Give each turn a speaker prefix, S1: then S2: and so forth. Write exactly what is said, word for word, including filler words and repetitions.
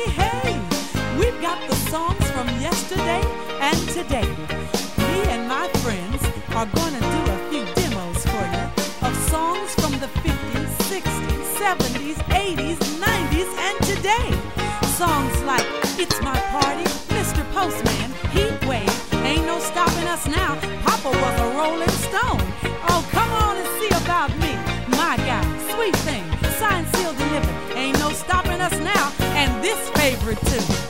S1: hey, hey, we've got the songs from yesterday and today. Me and my friends are gonna do a few demos for you of songs from the fifties, sixties, seventies, eighties, nineties, and today. Songs like It's My Party, Mister Postman, Heat Wave, Ain't No Stopping Us Now, Papa Was a Rolling Stone. Oh, come on and see about me, My Guy, Sweet Thing, Signed, Sealed, Delivered, Ain't No Stopping Us Now, and this favorite too.